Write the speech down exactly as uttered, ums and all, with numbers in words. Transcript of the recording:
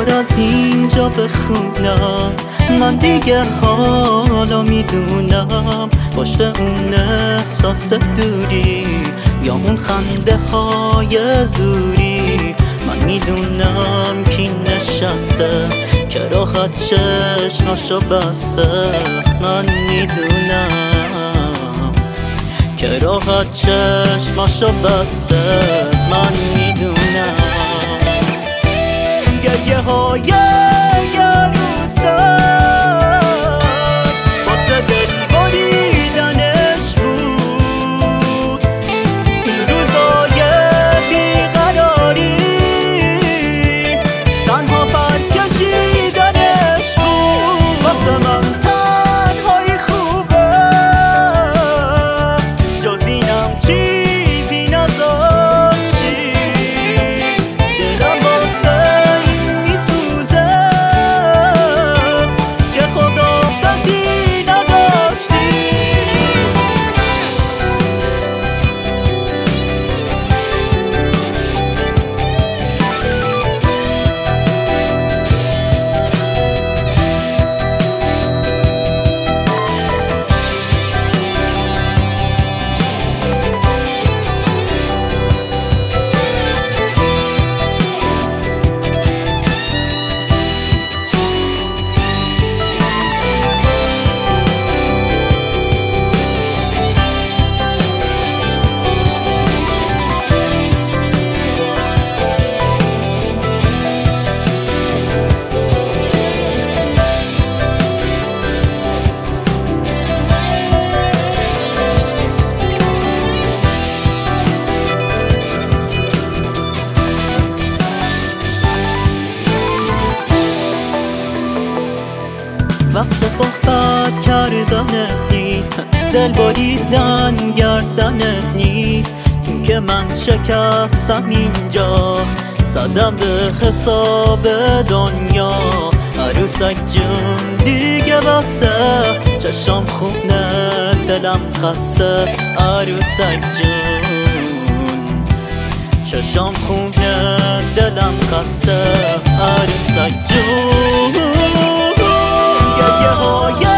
بار از اینجا بخونم، من دیگه حالا میدونم پشت اون احساس دوری یا اون خنده های زوری، من میدونم کی نشسته که راحت چشماشو بسته، من میدونم که راحت چشماشو بسته، من میدونم گریه های یه روزن واسه دل بریدنش بود، این روزای بیقراری تنها پر کشیدنش بود، واسه من تنهایی خوبه جز اینم چیزی نذاشتی، دلم واسه این میسوزه که خداحافظی نداشتی. وقت صحبت کردنت نیست، دل بریدن گردنت نیست، این که من شکستم اینجا زدم به حساب دنیا، عروسک جون دیگه بسه چشم خونه دلم خسته، عروسک جون چشم خونه دلم خسته، عروسک جون گریه های